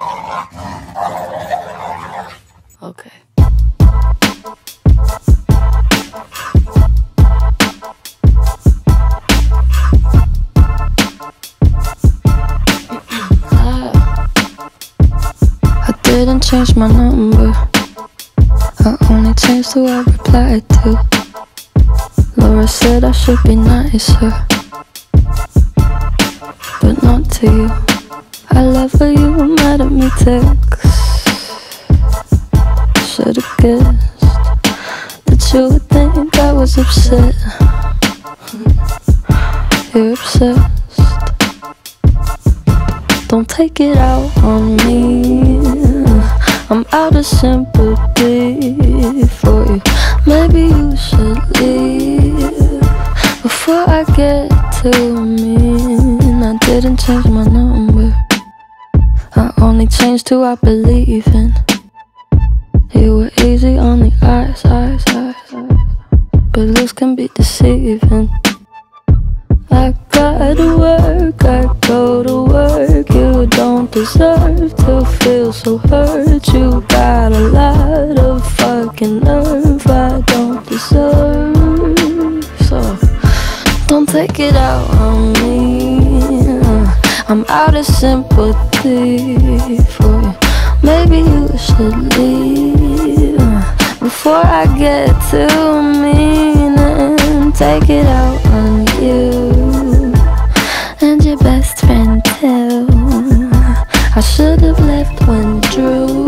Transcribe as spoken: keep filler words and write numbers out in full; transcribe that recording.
Okay. I didn't change my number, I only changed who I replied to. Laura said I should be nicer, but not to you. I love how you were mad at me text. Should've guessed that you would think I was upset. You're obsessed. Don't take it out on me, I'm out of sympathy for you. Maybe you should leave before I get too mean. I didn't change my number, I only changed who I believe in. You were easy on the eyes, eyes, eyes, eyes, but looks can be deceiving. I gotta work, I go to work. You don't deserve to feel so hurt. You got a lot of fucking nerve I don't deserve. So don't take it out on me, I'm out of sympathy for you. Maybe you should leave before I get too mean and take it out on you and your best friend too. I should have left when Drew